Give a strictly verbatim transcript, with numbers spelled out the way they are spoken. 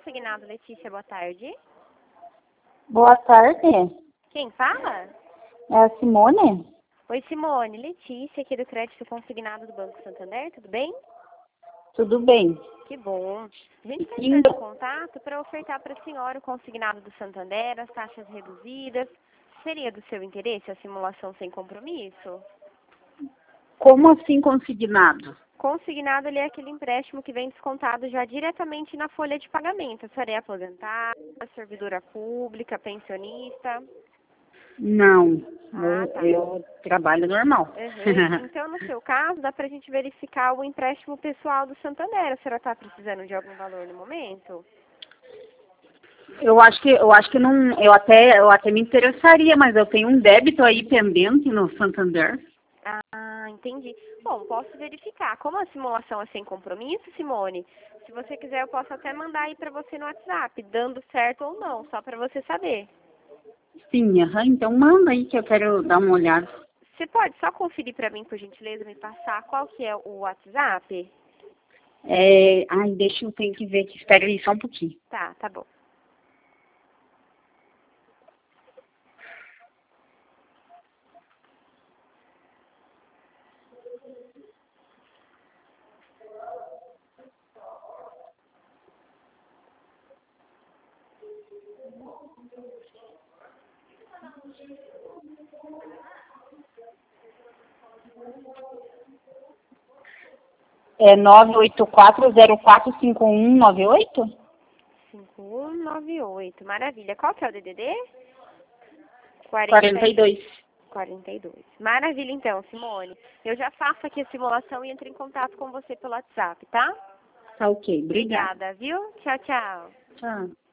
Consignado, Letícia, boa tarde. Boa tarde. Quem fala? É a Simone? Oi, Simone. Letícia, aqui do Crédito Consignado do Banco Santander, tudo bem? Tudo bem. Que bom. A gente está Sim. entrando em contato para ofertar para a senhora o consignado do Santander, as taxas reduzidas. Seria do seu interesse a simulação sem compromisso? Como assim consignado? Consignado ele é aquele empréstimo que vem descontado já diretamente na folha de pagamento. A senhora é aposentada, servidora pública, pensionista? Não. Ah, Eu, tá. eu trabalho normal. Uhum. Então, no seu caso, dá pra gente verificar o empréstimo pessoal do Santander. A senhora está precisando de algum valor no momento? eu acho que eu acho que não, eu até eu até me interessaria, mas eu tenho um débito aí pendente no Santander. Ah, entendi. Bom, posso verificar. Como a simulação é sem compromisso, Simone, se você quiser eu posso até mandar aí pra você no WhatsApp, dando certo ou não, só pra você saber. Sim, aham, então manda aí que eu quero dar uma olhada. Você pode só conferir pra mim, por gentileza, me passar qual que é o WhatsApp? É, ai, deixa eu tenho que ver aqui, espera aí só um pouquinho. Tá, tá bom. É nove oito quatro zero quatro cinco um nove oito? cinco um nove oito. Maravilha. Qual que é o D D D? quarenta e dois. quarenta e dois. Maravilha, então, Simone. Eu já faço aqui a simulação e entro em contato com você pelo WhatsApp, tá? Tá ok, obrigada. Obrigada, viu? Tchau, tchau. Tchau.